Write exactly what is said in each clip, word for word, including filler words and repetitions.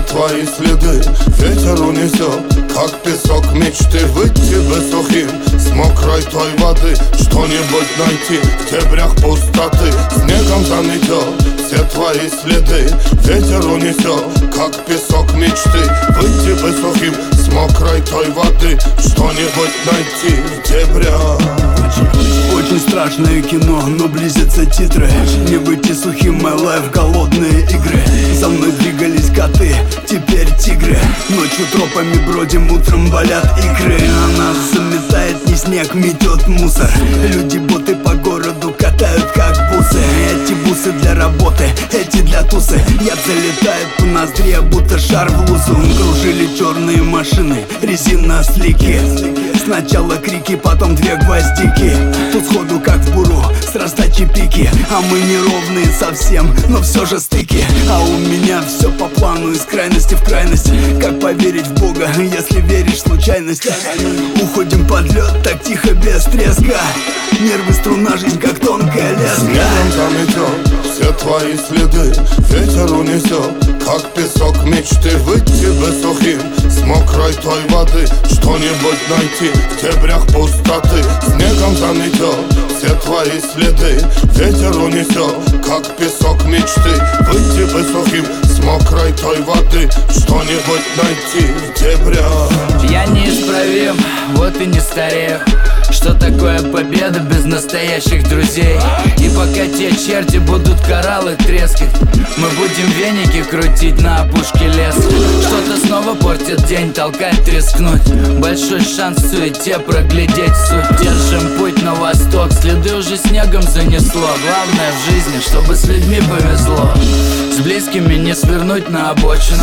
твои следы ветер унесет, как песок мечты. Выйти бы сухим с мокрой той воды, что-нибудь найти в дебрях пустоты. Снегом заметет все твои следы ветер унесет, как песок мечты. Выйти бы сухим с мокрой той воды, что-нибудь найти в дебрях. Очень страшное кино, но близятся титры. Не выйти сухим, my life, голодные игры. За мной двигались коты, теперь тигры. Ночью тропами бродим, утром болят икры. А нас заметает не снег, метет мусор. Люди-боты по городу катают как бусы. Эти бусы для работы, эти для тусы. Яд залетает по ноздре, будто шар в лузу. Кружили черные машины, резина слики. Сначала крики, потом две гвоздики. Тут сходу как в буру, с раздачи пики. А мы неровные совсем, но все же стыки. А у меня все по плану, из крайности в крайность. Как поверить в Бога, если веришь в случайность? Уходим под лед, так тихо, без треска. Нервы, струна, жизнь как тонкая леска. Снегом заметет все твои следы ветер унесет, как песок мечты. Выйти бы сухим с мокрой той воды, что-нибудь найти в дебрях пустоты. Снегом заметет все твои следы ветер унесет, как песок мечты. Выйти бы сухим с мокрой той воды, что-нибудь найти в дебрях. Я неисправим, вот и не старею. Что такое победа без настоящих друзей? И пока те черти будут кораллы трескать, мы будем веники крутить на опушке леса. Что-то снова портит день, толкает рискнуть. Большой шанс в суете проглядеть суть. Держим путь на восток, следы уже снегом занесло. Главное в жизни, чтобы с людьми повезло. С близкими не свернуть на обочину.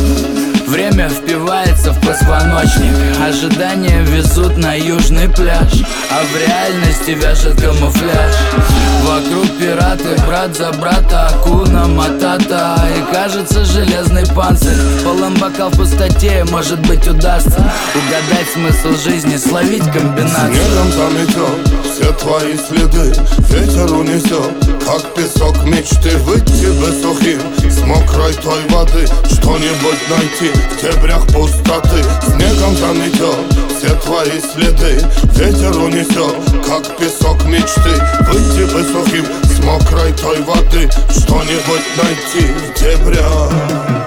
Время впивается в позвоночник. Ожидания везут на южный пляж, а в реальности вяжет камуфляж. Вокруг пираты, брат за брата, акуна матата. И кажется железный панцирь, полон бокал в пустоте. Может быть удастся угадать смысл жизни, словить комбинацию. Снегом заметет все твои следы ветер унесет, как песок мечты. Выйти бы сухим с мокрой той воды, что-нибудь найти в дебрях пустоты. Снегом заметет все твои следы ветер унесет, как песок мечты. Выйти бы сухим с мокрой той воды, что-нибудь найти в дебрях.